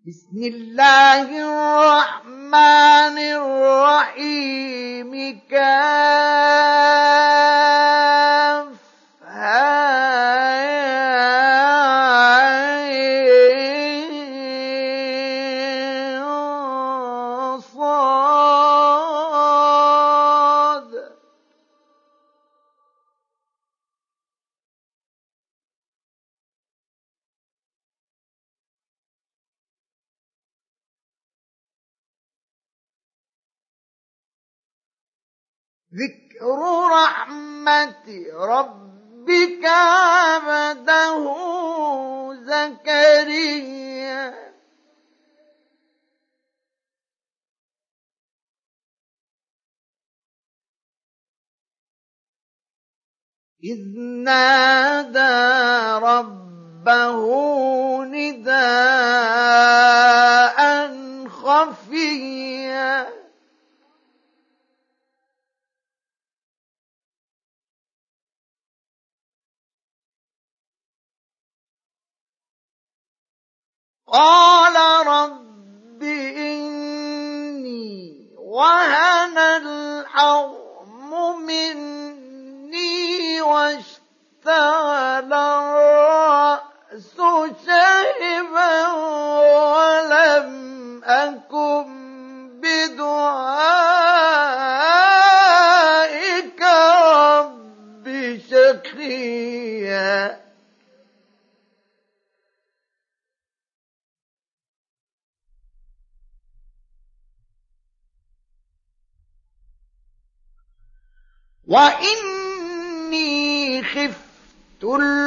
بسم الله الرحمن الرحيم صاد. ذكر رحمة ربك عبده زكريا إذ نادى ربه نداء خفيا قال رب إني وهن العظم مني واشتعل الرأس شيبا ولم أكن بدعائك رب شقيا. وإني خفت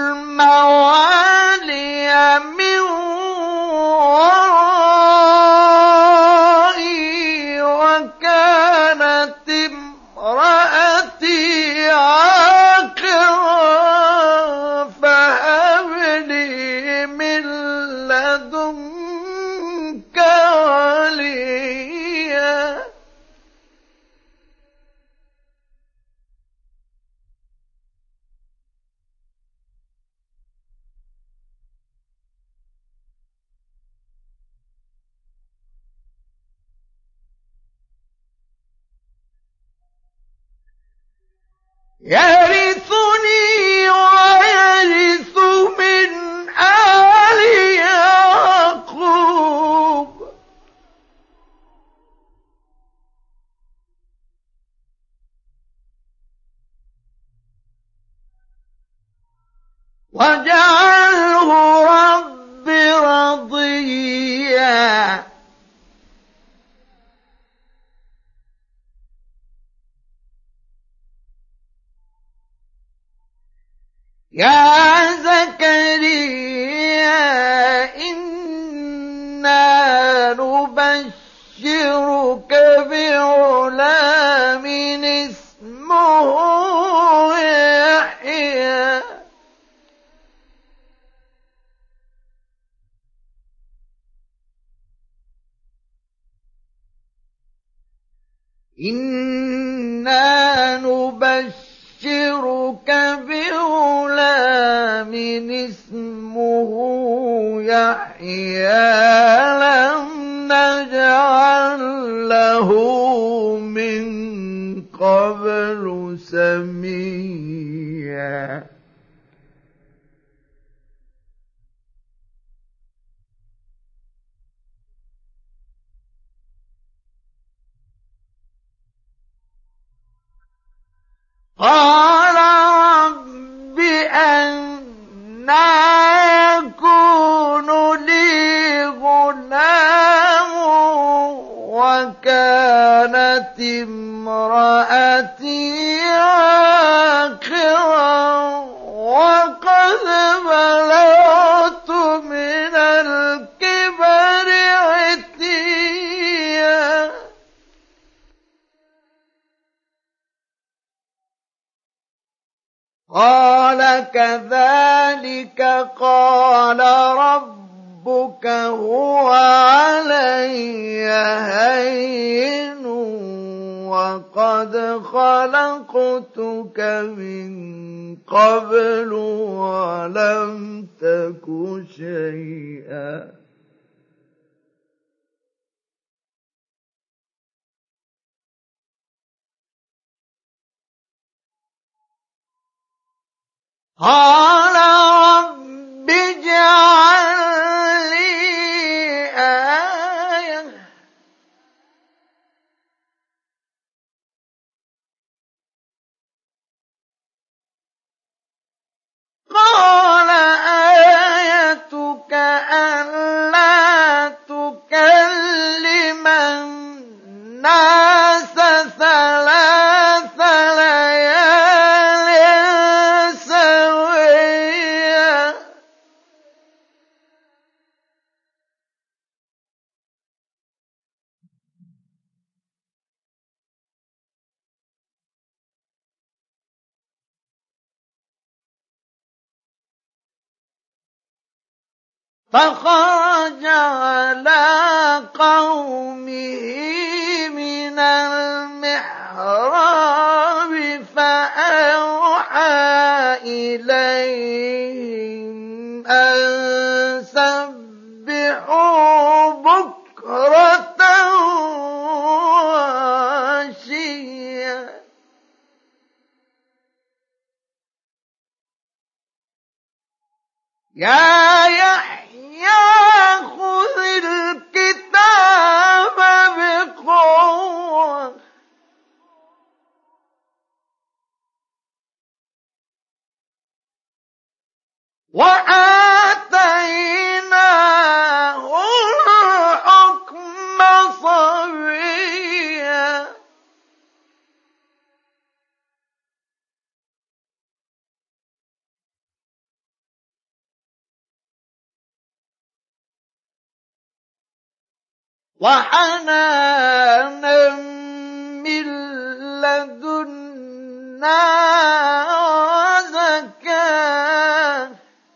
الموالي من ورائي وكانت امرأتي عاقرا فهب لي من لدنك وليا. يرثني ويرث من آل يعقوب واجعله رب رضيا. يا زكريا إنا نبشرك بغلام اسمه يحيى إنا نبشرك بغلام اسمه يحيى لم نجعل له من قبل سميا. قال رب أنى يكون لي غلام وكانت امرأتي عاقرا وقد بلغت من الكبر عتيا. قال كذلك قال ربك هو علي هين وقد خلقتك من قبل ولم تك شيئا. قال رب اجعل لي آية قال آيتك ألا تكلم الناس 3 ليال سويا فخرج على قومه من المحراب فأوحى إليهم أن سبحوا بكرة وعشيا يا يحيى خذ الكتاب بقوة وآتيناه الحكم صبيا وحنانا من لدنا وزكاة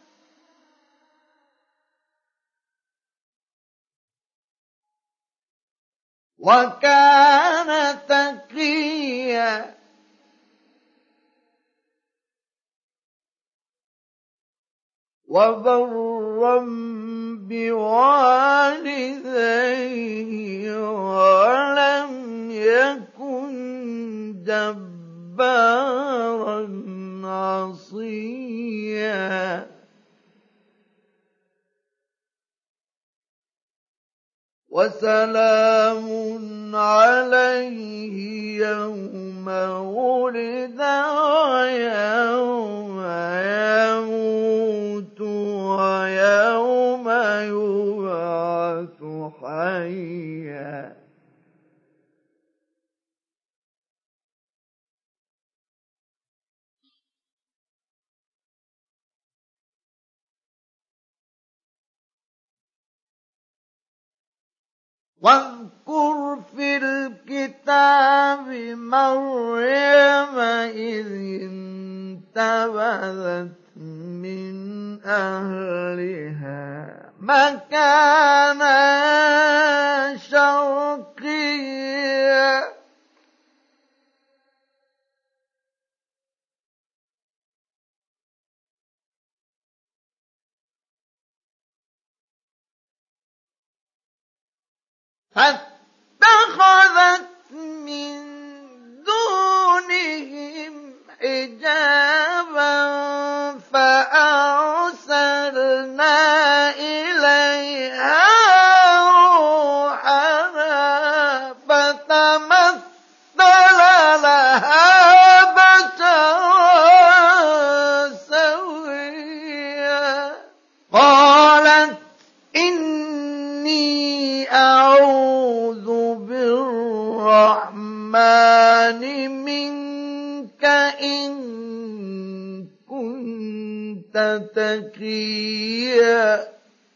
وكان تقيا وبرا بوالديه ولم يكن جبارا عصيا وسلام عليه يوم ولد ويوم يموت ويوم يبعث حيا واذكر في الكتاب مريم إذ انتبذت من أهلها مكانا شرقيا فاتخذت من دونهم حجابا فأرسلنا إليها روحنا فتمثل لها بشرا سويا قالت إني أعوذ بالرحمن منك إن كنت تقيا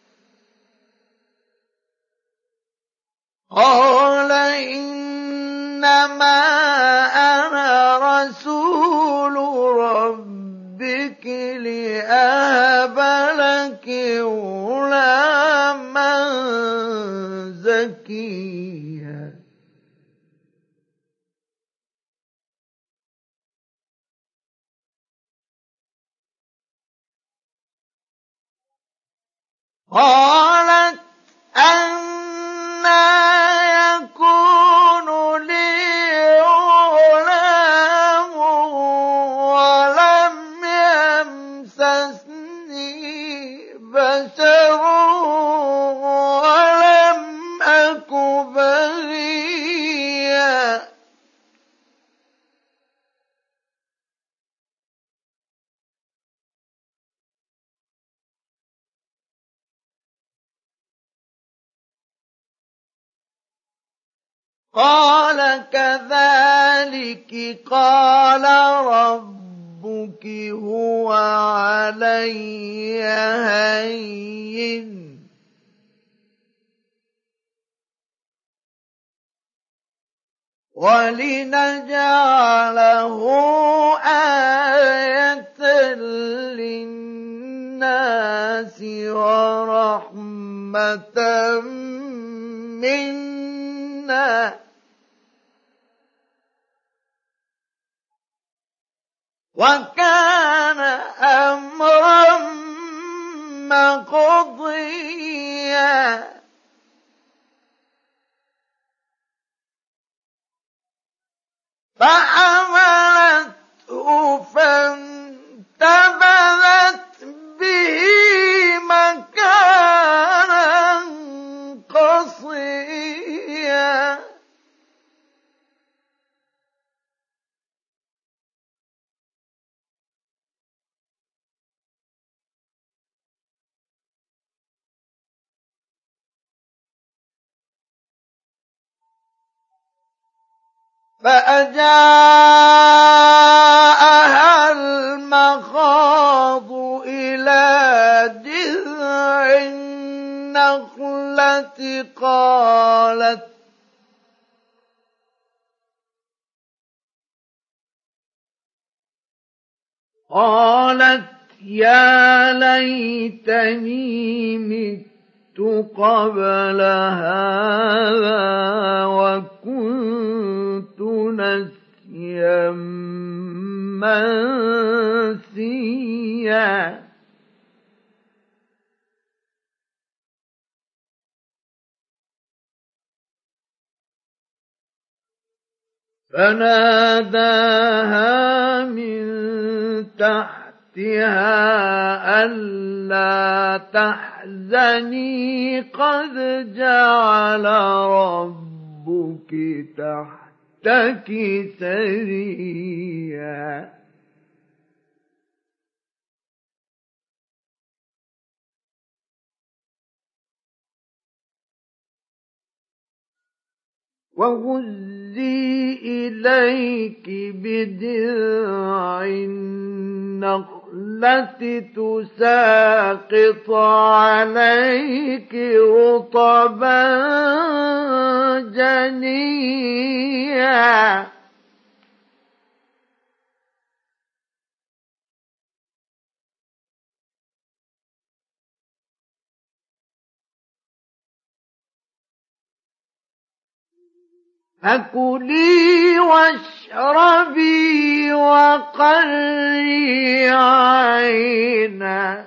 قال إنما أنا رسول ربك لأهب لك غلاما زكيا قالت أنى يكون لي غلام ولم بشر ولم أك بغيا. قال كذلك قال ربك هو علي هين ولنجعله آية للناس ورحمة منا وكان أمرا مقضيا. فحملته فانتبذت به مكانا قصيا. فأجاءها المخاض إلى جذع النخلة قالت يا ليتني مت قبل هذا وكنت نسيا منسيا. فناداها من تحتها ألا تحزني قد جعل ربك تحتك سريا. وهزي إليك بجذع النخلة تساقط عليك رطبا جنيا. فكلي واشربي وقري عينا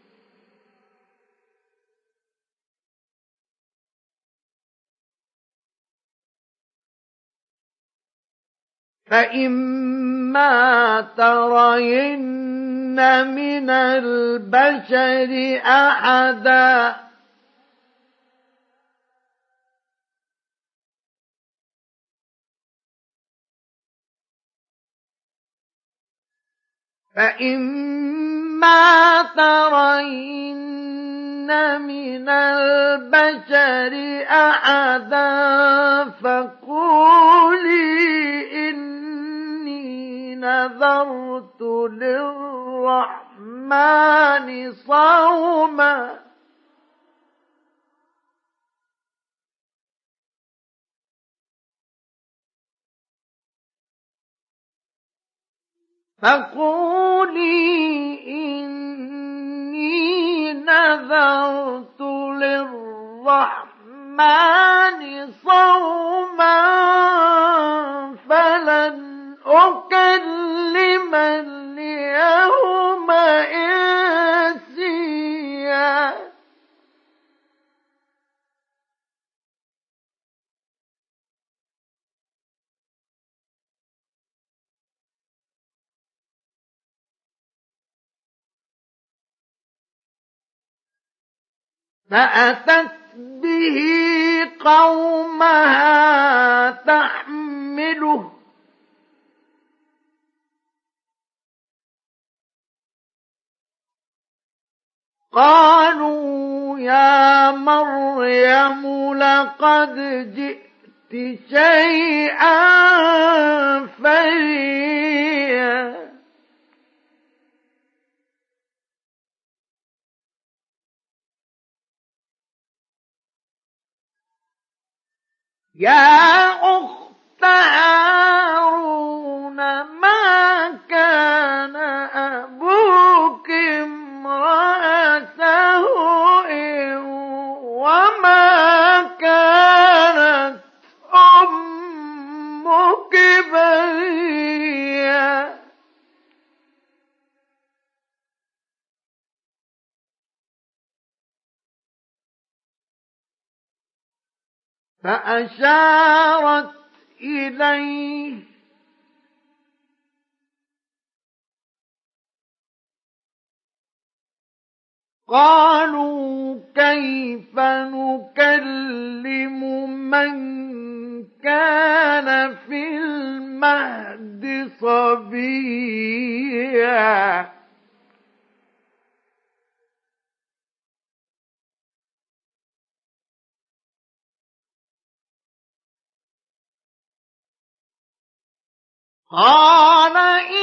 فإما ترين من البشر أحدا فقولي إني نذرت للرحمن صوما فلن أكلم اليوم إنسيا. فأتت به قومها تحمله قالوا يا مريم لقد جئت شيئا فريا يا أخت هارون ما كان أبوك امرأ سوء وما كانت أمك بغيا فأشارت إليه قالوا كيف نكلم من كان في المهد صبيا قال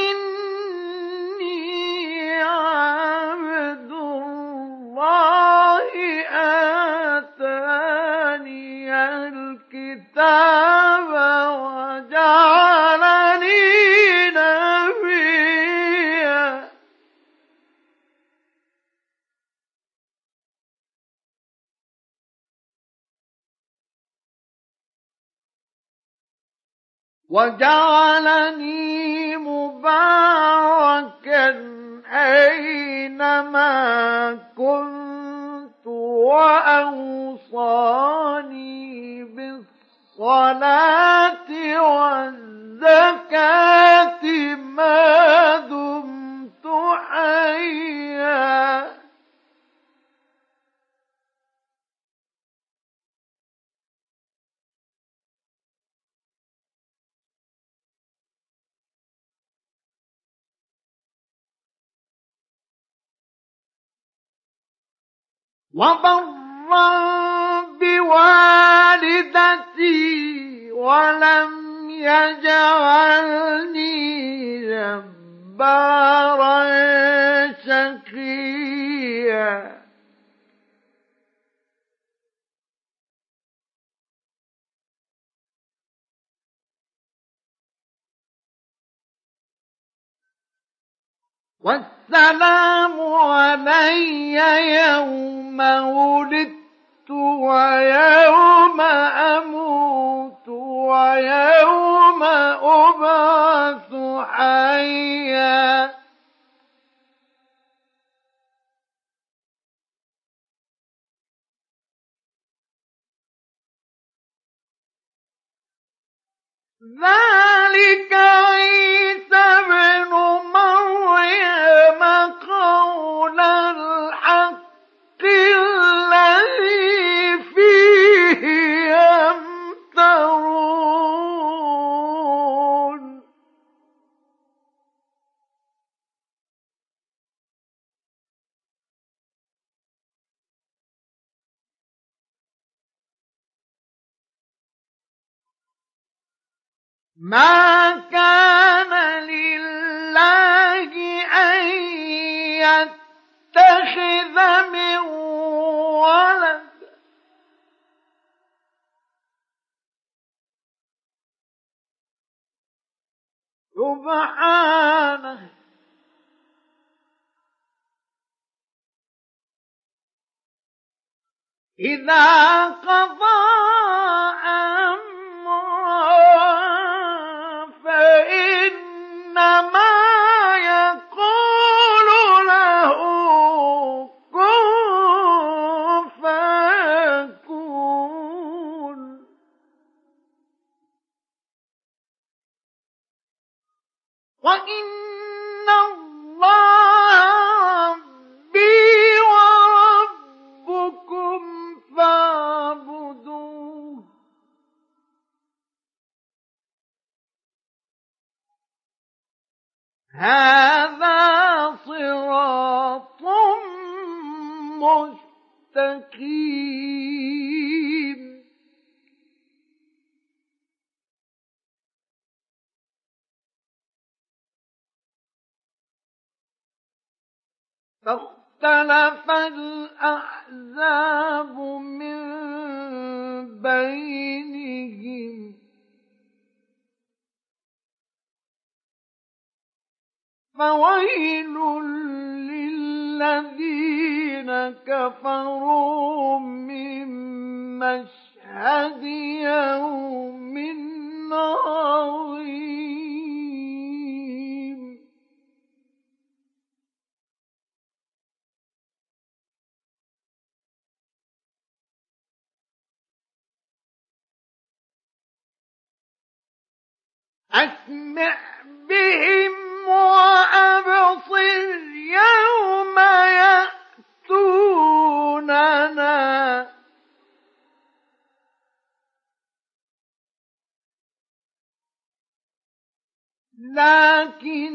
إني عبد الله آتاني الكتاب وجعلني نبيا وجعلني مباركا أينما كنت وأوصاني بالصلاة والزكاة ما دمت حيا وبرا بوالدتي ولم يجعلني جبارا شقيا والسلام علي يوم ولدت ويوم أموت ويوم أبعث حيا ذلك عيسى ابن مريم قول الحق الذي فيه يمترون ما كان لله أن يتخذ من ولد سبحانه إذا قضى فإنما يقول له كن فيكون وإن الله ربي وربكم هذا صراط مستقيم. فاختلف الأحزاب من بينهم فويل للذين كفروا من مشهد يوم عظيم. أسمع بهم وأبصر يوم يأتوننا لكن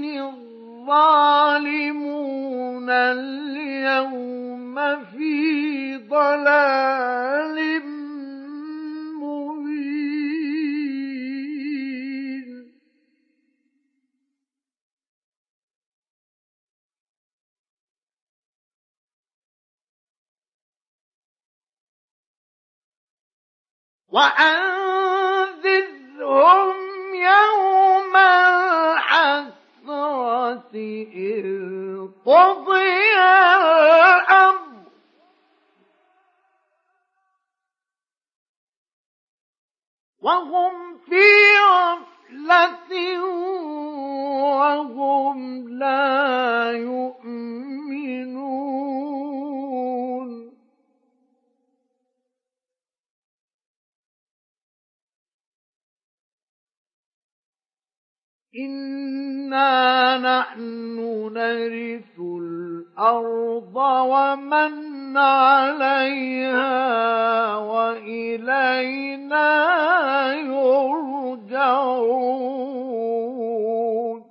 الظالمون اليوم في ضلال مبين. وأنذرهم يوم الحسرة إذ قضي الأمر وهم في غفلة وهم لا يؤمنون. إنا نحن نرث الأرض ومن عليها وإلينا يرجعون.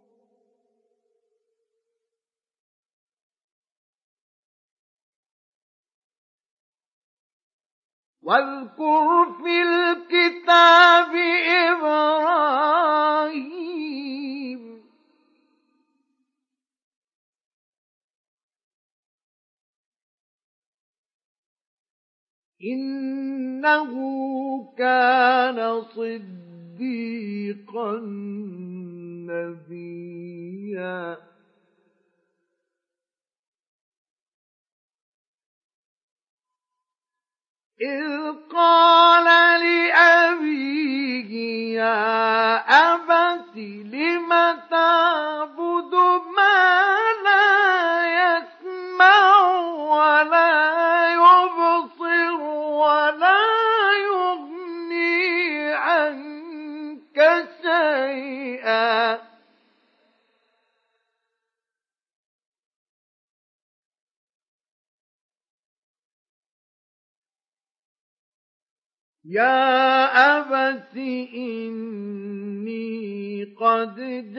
واذكر في الكتاب إبراهيم إنه كان صديقا نبيا. إذ قال لأبيه يا أبت لم تعبد ما لا يسمع ولا يبصر ولا يغني عنك شيئا. يا أبت إني قد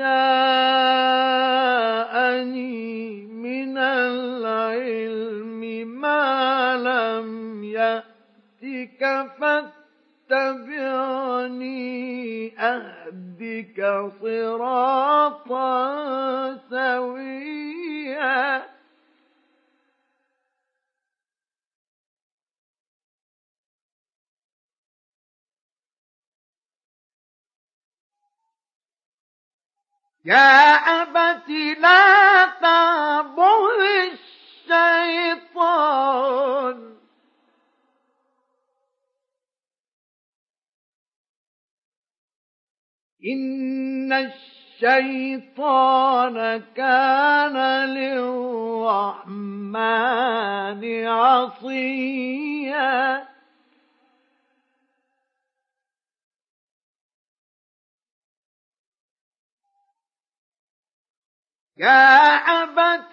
جاءني من العلم ما لم يأتك فاتبعني أهدك صراطا سويا. يا أبت لا تعبد الشيطان إن الشيطان كان للرحمن عصيا. يا أبت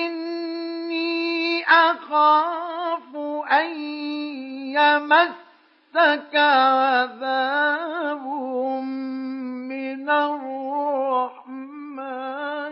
إني أخاف أن يمسك عذاب من الرحمن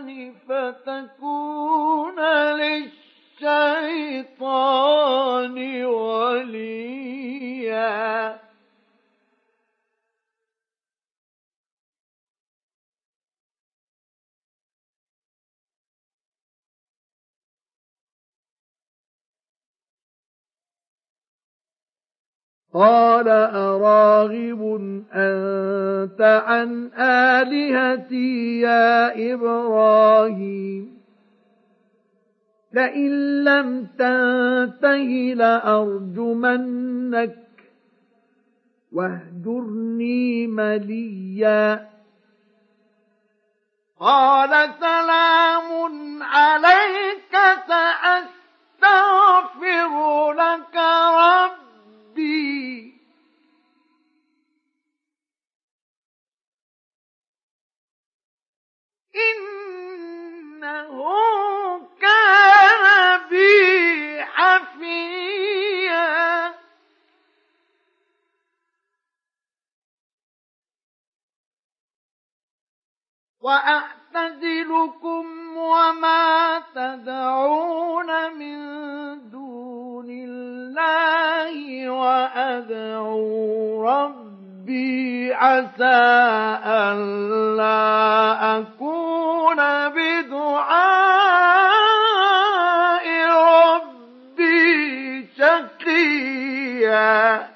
قال أراغب أنت عن آلهتي يا إبراهيم لئن لم تنته لأرجمنك واهجرني مليا قال سلام عليك سأستغفر لك ربي إنه كان بي حفيا وأعتزلكم وما تدعون من دون الله وأدعو ربي عسى ألا أكون بدعاء ربي شقيا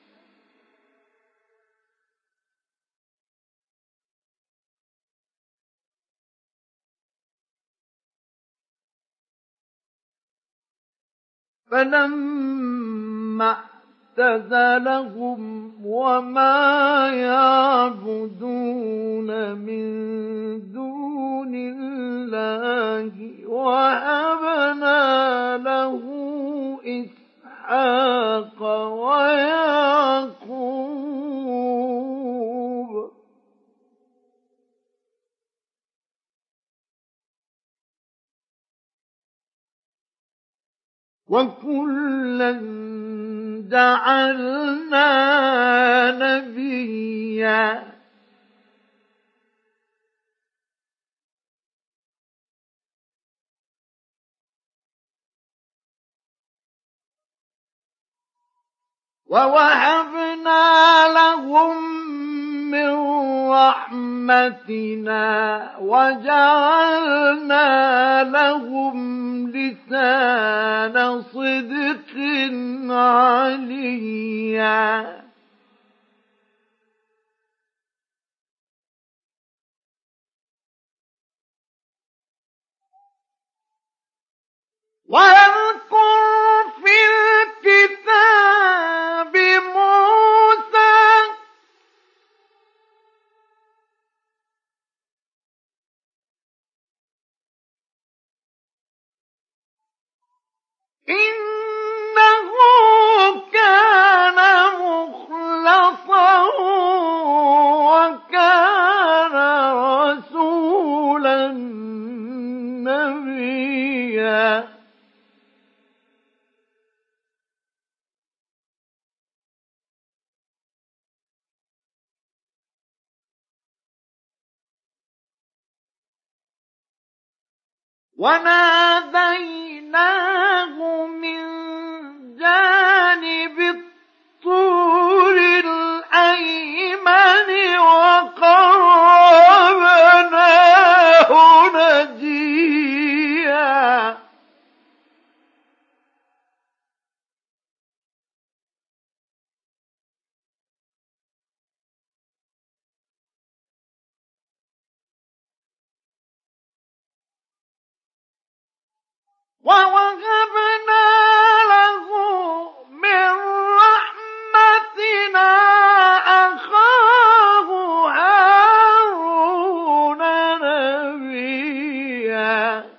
فلما اعتزلهم وما يعبدون من دون الله وهبنا له إسحاق ويعقوب وكلا جعلنا نبيا ووهبنا لهم من رحمتنا وجعلنا لهم لسان صدق عليا واذكر في الكتاب موسى إنه كان مخلصا وكان رسولا نبيا وناديناه من جانب الطور الأيمن وقربناه نجيا ووهبنا له من رحمتنا أخاه هارون نبيا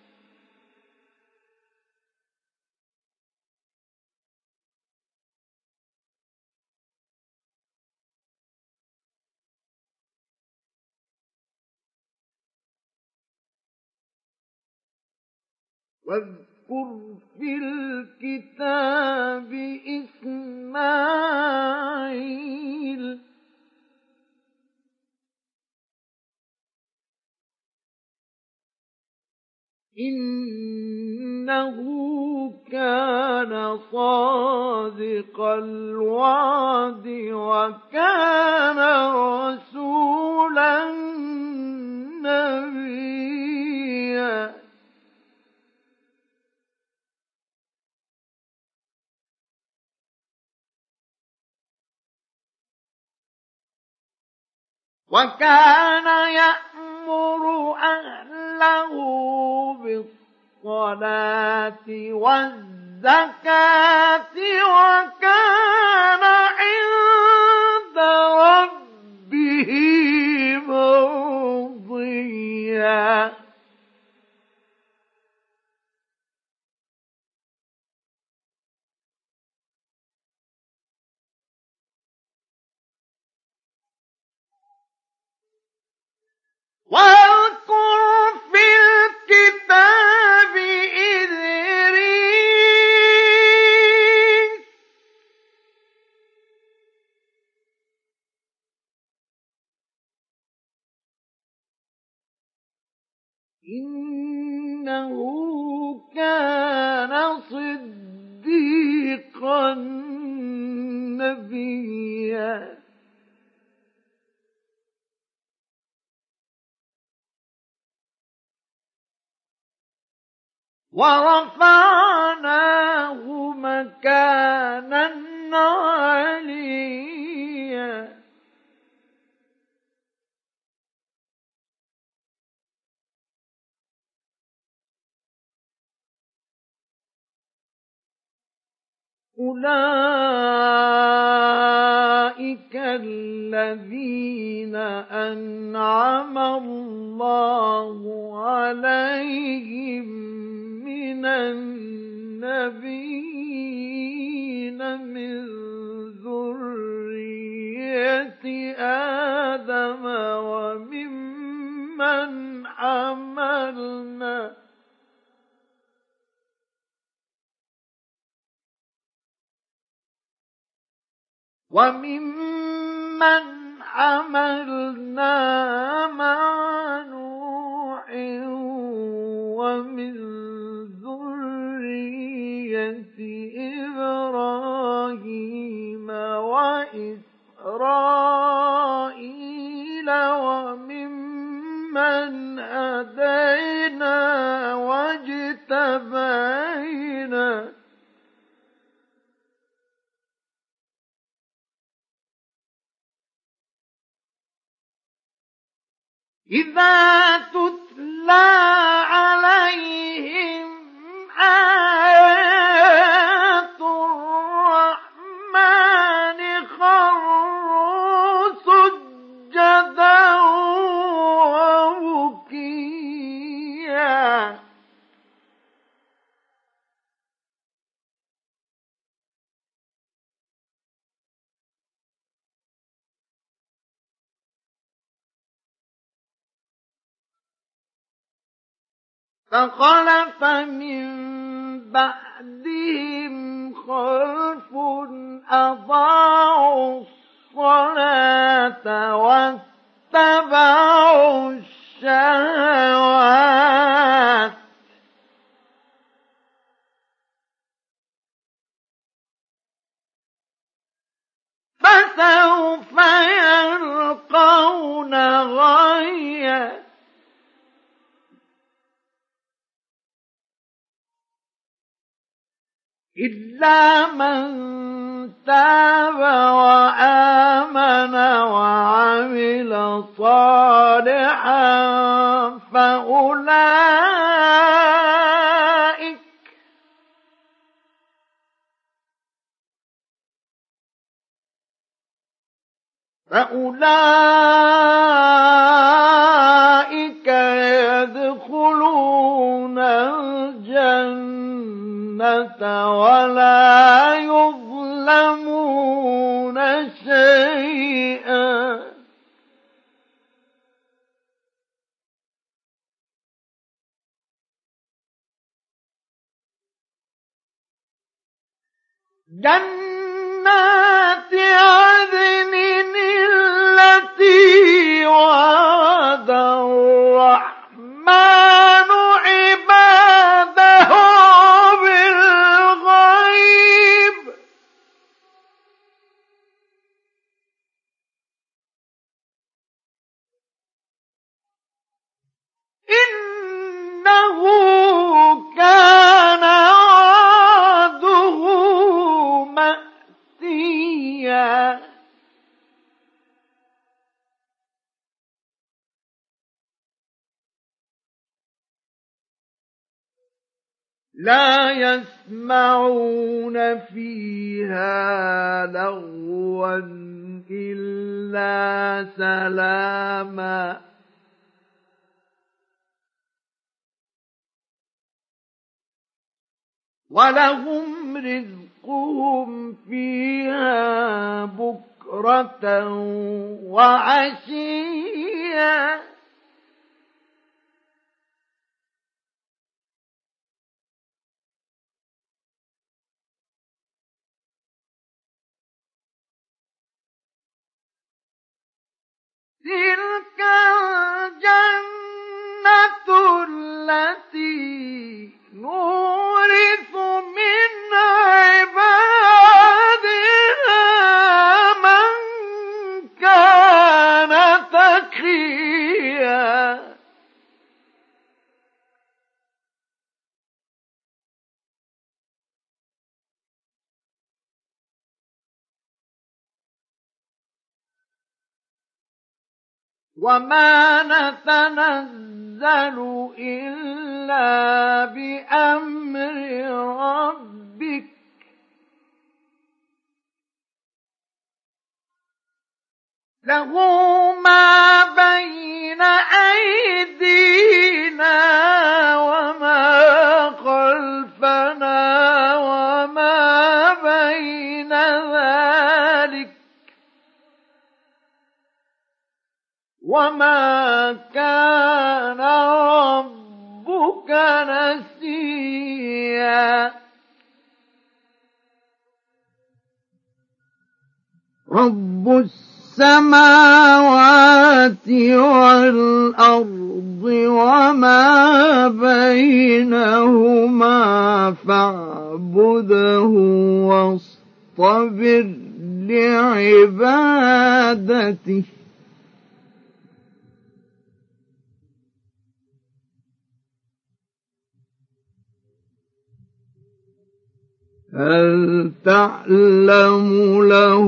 واذكر في الكتاب إسماعيل إنه كان صادق الوعد وكان رسولا نبيا وكان يأمر أهله بالصلاة والزكاة وكان عند ربه مرضيا. واذكر في الكتاب إدريس إنه كان صديقا نبيا. ورفعناه مكانا عليا. أولئك الذين أنعم الله عليهم من النبيين من ذرية آدم وممن حملنا مع نوح ومن ذرية إبراهيم وإسرائيل وممن هدينا واجتبينا. إذا تتلى عليهم آيات الرحمن خروا سجدا وبكيا. فخلف من بعدهم خلف أضاعوا الصلاة واتبعوا الشهوات فسوف يلقون غيا. إلا من تاب وآمن وعمل صالحا فأولئك يدخلون الجنة ولا يظلمون شيئا. جنات عدن التي وعد الرحمن عباده بالغيب إنه كان وعده مأتيا. لا يسمعون فيها لغوا إلا سلاما ولهم رزقهم فيها بكرة وعشيا تلك الجنة التي نورث من عبادنا من كان تقيا وما نتنزل إلا بأمر ربك له ما بين أيدينا وما خلفنا وما بين ذلك وما كان ربك نسيا رب السماوات والأرض وما بينهما فاعبده واصطبر لعبادته هل تعلم له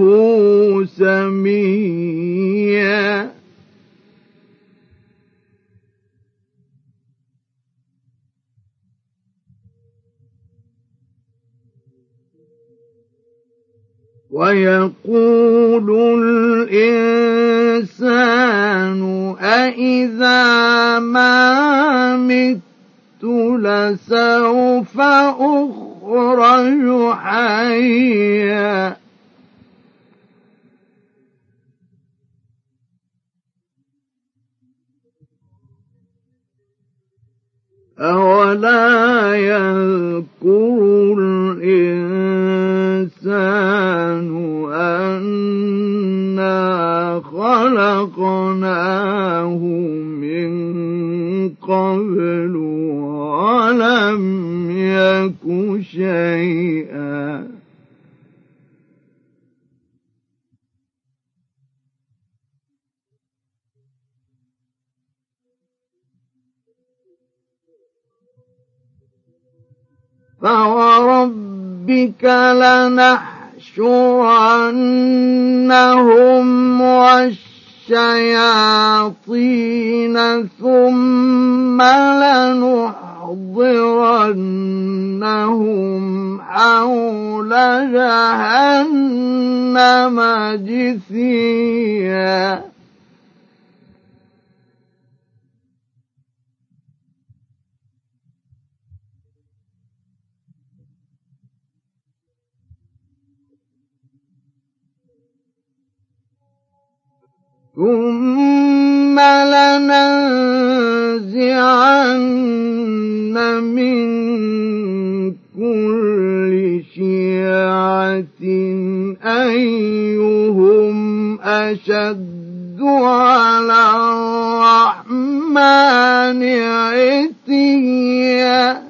سميا ويقول الإنسان أإذا ما مت لسوف أخرج حيا أولا يذكر الإنسان أنا خلقناه من قبل ولم يك شيئا فوربك لنحشرنهم والشياطين ثم لنحضرنهم حول جهنم جثيا ثم لننزعن من كل شيعة أيهم أشد على الرحمن عتيا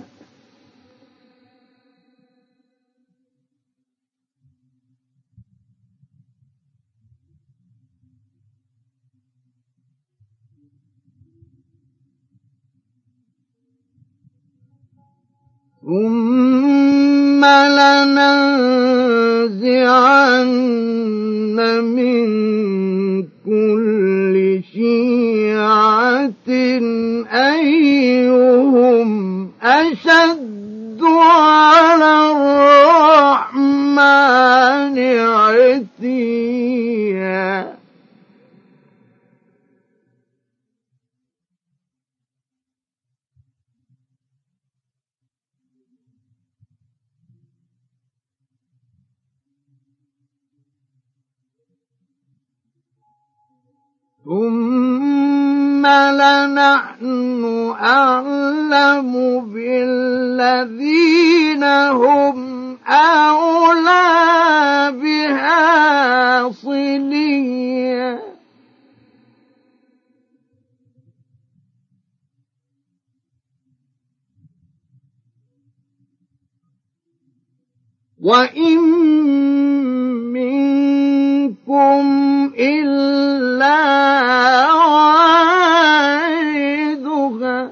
ثم لننزعن من كل شيعة أيهم أشد عتيا ثم لنحن أعلم بالذين هم أولى بها صليا وإن منكم إلا واردها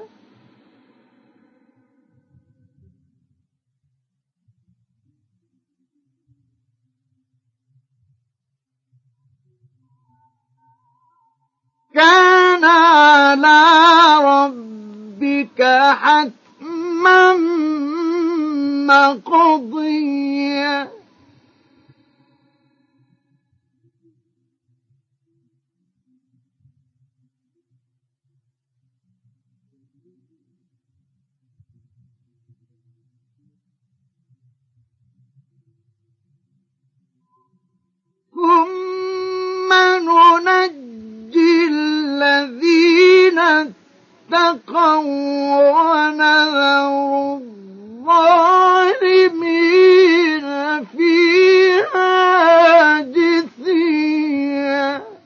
كان على ربك حتما مقضيا ثم ننجي الذين اتقوا ونذر الظالمين فيها جثيا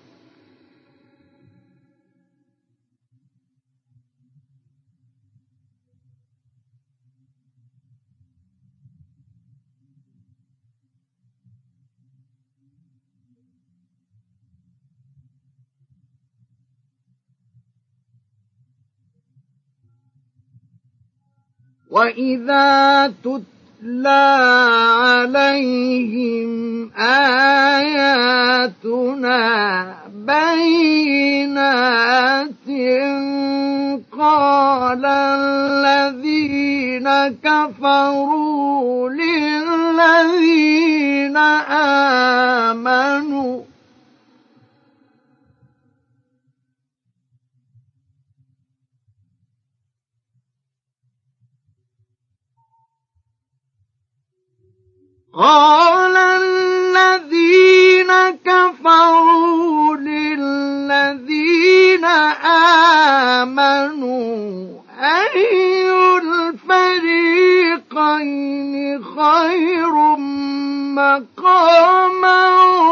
وإذا تتلى عليهم آياتنا بينات قال الذين كفروا للذين آمنوا قال الذين كفروا للذين آمنوا أي الفريقين خير مقاما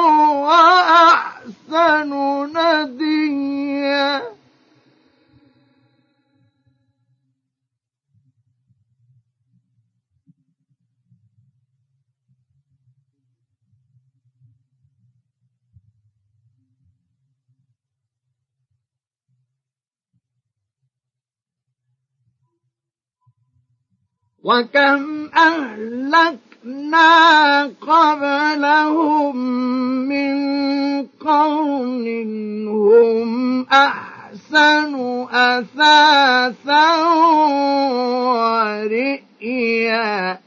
وأحسن نديا وكم أهلكنا قبلهم من قرن هم أحسن أثاثا ورئيا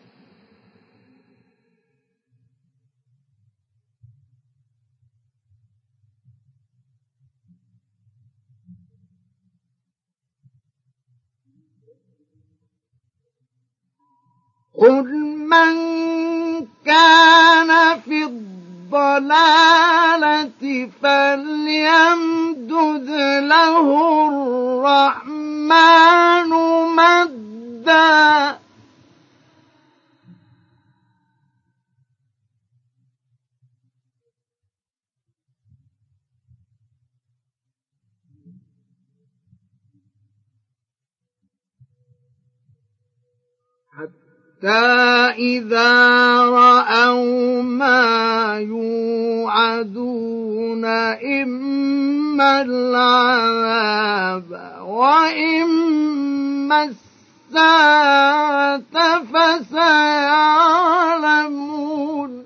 قل من كان في الضلالة فليمدد له الرحمن مدا إذا رأوا ما يوعدون إما العذاب وإما الساعة فسيعلمون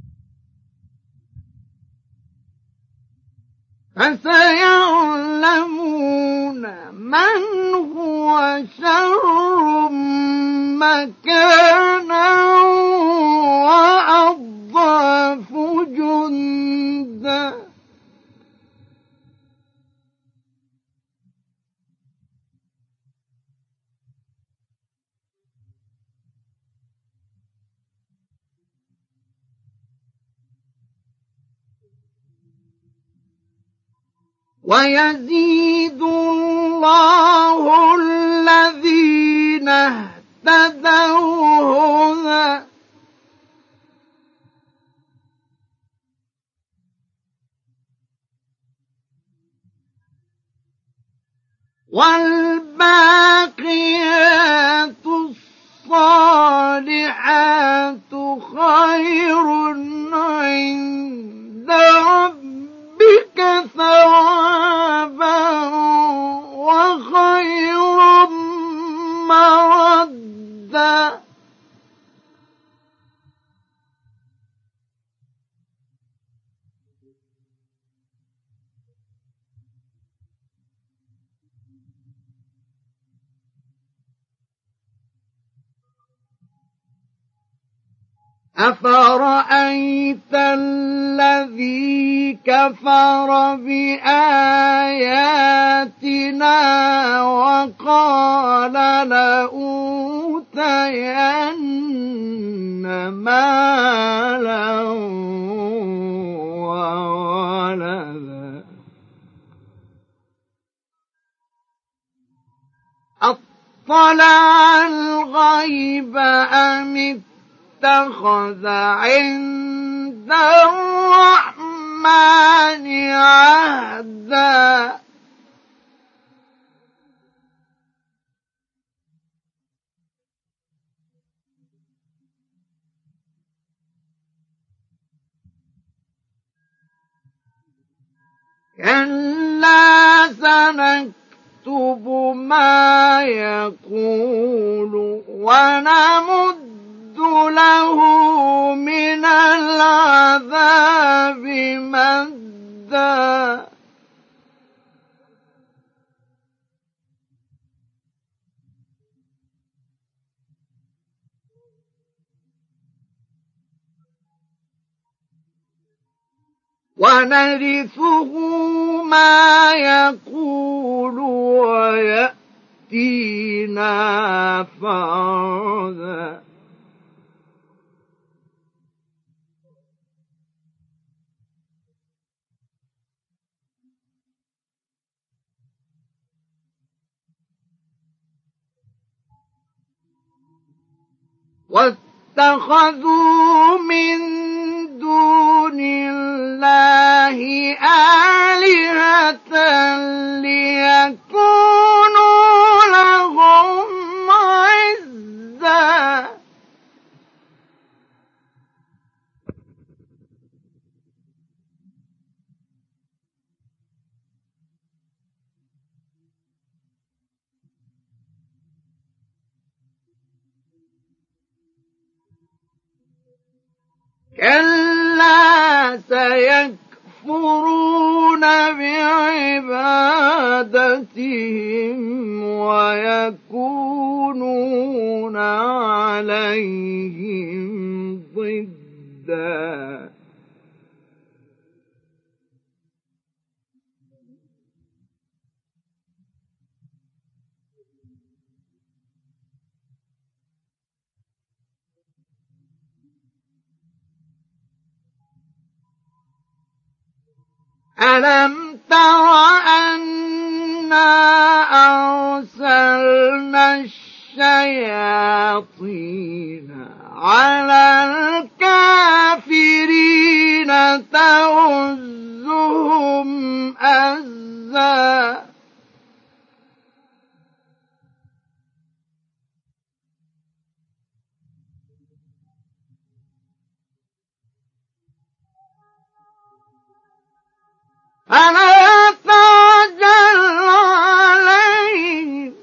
فسيعلمون شر مكانا وأضعف جندا ويزيد الله الذين اهتدوا هدى والباقيات الصالحات خير عند ربك ثوابا وخير مردا أفرأيت الذي كفر بآياتنا وقال لأوتين مالا وولدا أطلع الغيب أم اتخذ عند الرحمن عهدا كلا سنكتب ما يقول ونمد له من العذاب مدا ونرثه ما يقول ويأتينا فردا واتخذوا من دون الله آلهة ليكونوا لهم عزا كلا سيكفرون بعبادتهم ويكونون عليهم ضدا ألم تر أنا أرسلنا الشياطين على الكافرين تؤزهم أزا فلا تعجل عليهم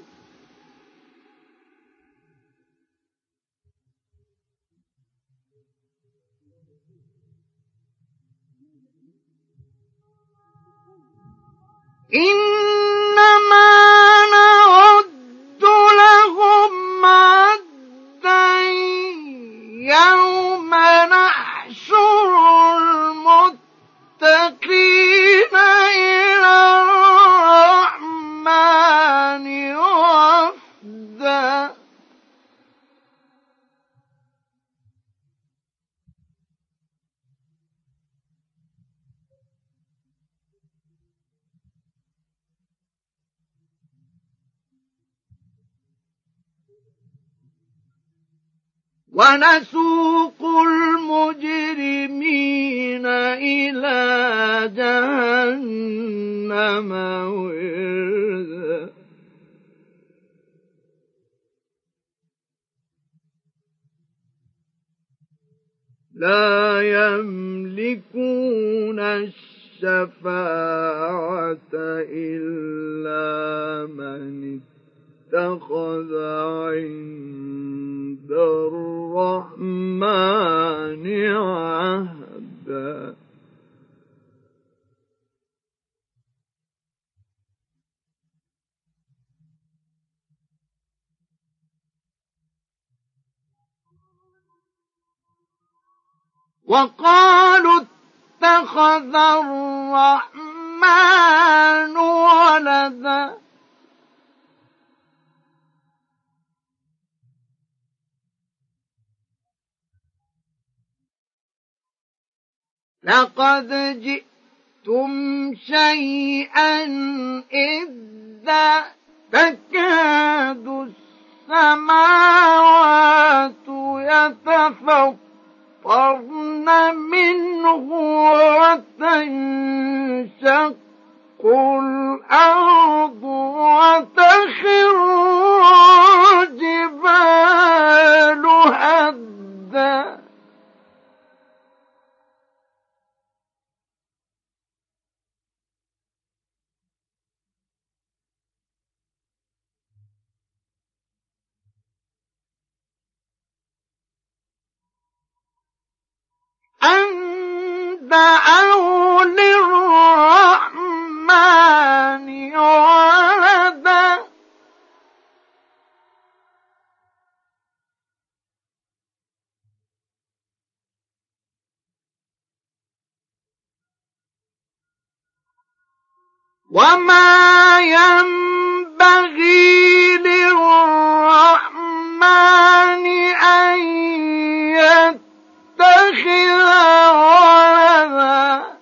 إنما نعد ونسوق المجرمين إلى جهنم وردا لا يملكون الشفاعة إلا من اتخذ عند الرحمن عهدا وقالوا اتخذ الرحمن ولدا لقد جئتم شيئا إدا تكاد السماوات يتفطرن منه وتنشق الأرض وتخر الجبال هدا أن دعوا للرحمن ولدا وما ينبغي للرحمن أن يتخذ ولدا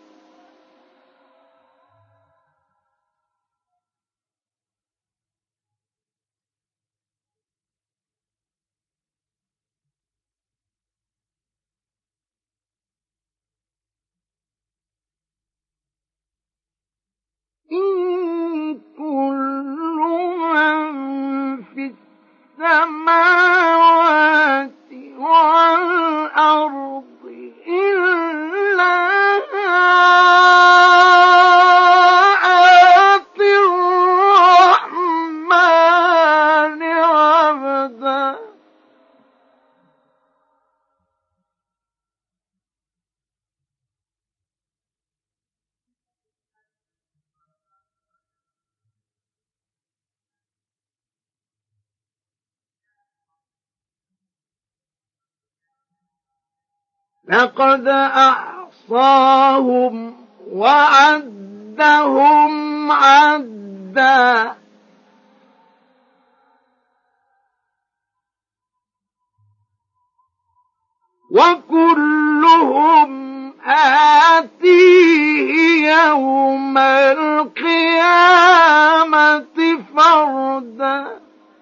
إن كل من في السماوات والأرض إلا آتي الرحمن عبدا لقد أحصاهم وعدهم عدا وكلهم آتيه يوم القيامة فردا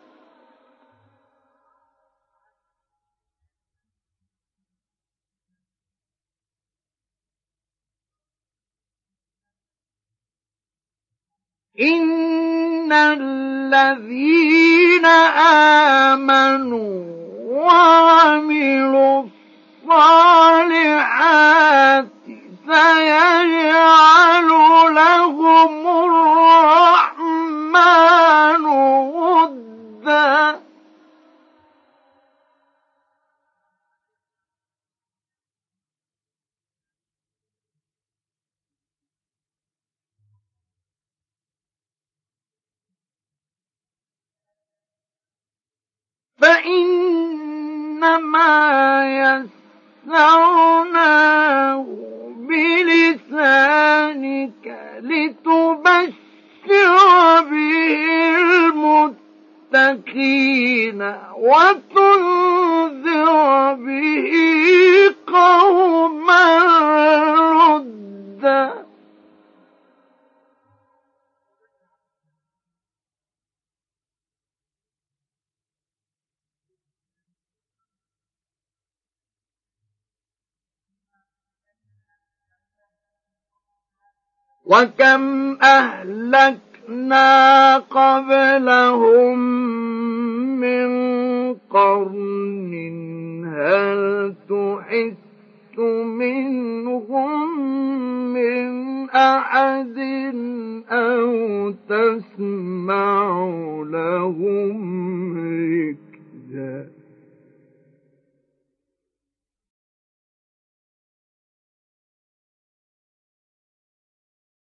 إن الذين آمنوا وعملوا الصالحات سيجعل لهم الرحمن ودا فإنما يسرناه بلسانك لتبشر به المتقين وتنذر به قوما لدا وكم أهلكنا قبلهم من قرن هل تحس منهم من أحد أو تسمع لهم